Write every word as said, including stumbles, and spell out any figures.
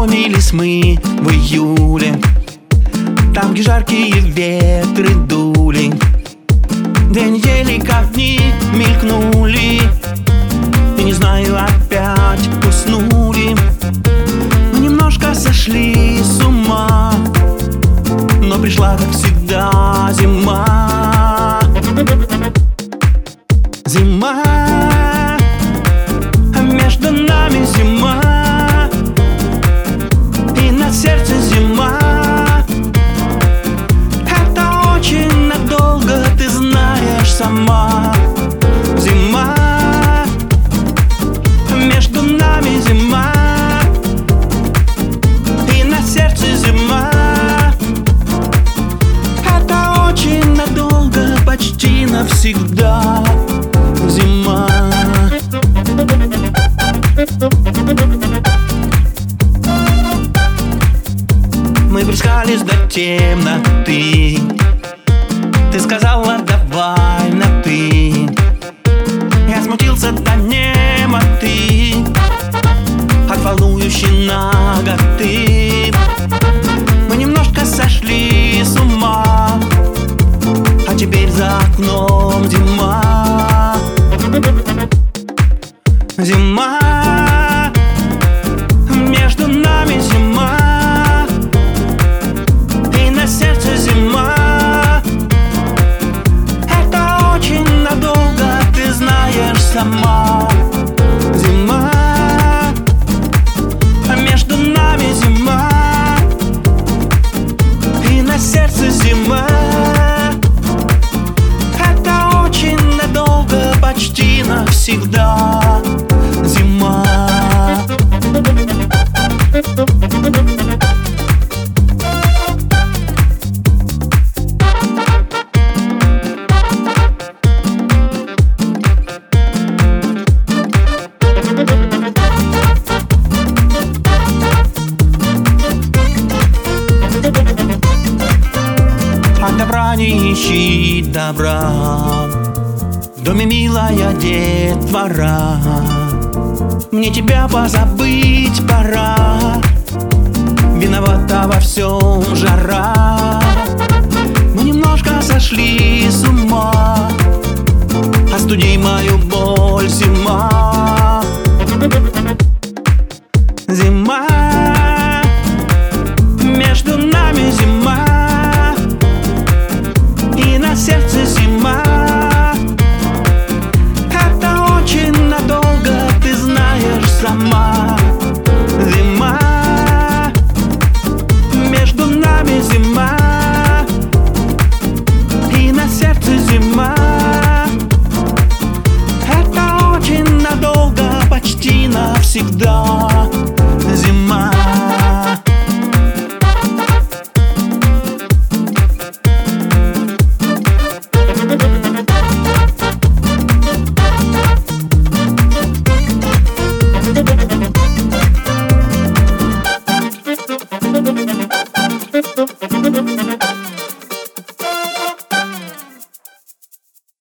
познакомились мы в июле, там, где жаркие ветры дули. Две недели как дни мелькнули, и не знаю, опять уснули. Мы немножко сошли с ума, но пришла, как всегда, зима. Зима, а между нами зима, и на сердце зима. Это очень надолго, ты знаешь сама. Зима, а между нами зима, и на сердце зима. Это очень надолго, почти навсегда. Зима. Мы близкались до темноты, ты сказала давай на ты. Я смутился до немоты от волнующей наготы. Мы немножко сошли с ума, а теперь за окном зима. Зима, между нами зима, и на сердце зима. Это очень надолго, ты знаешь сама. Зима, между нами зима, и на сердце зима. Это очень надолго, почти навсегда. Зима. От добра не ищи добра, в доме милая детвора. Мне тебя позабыть пора, виновата во всем жара. Мы немножко сошли с ума, остуди мою боль зима. Зима, между нами зима, и на сердце зима. Это очень надолго, ты знаешь сама. Зима, между нами зима, и на сердце зима. Это очень надолго, почти навсегда.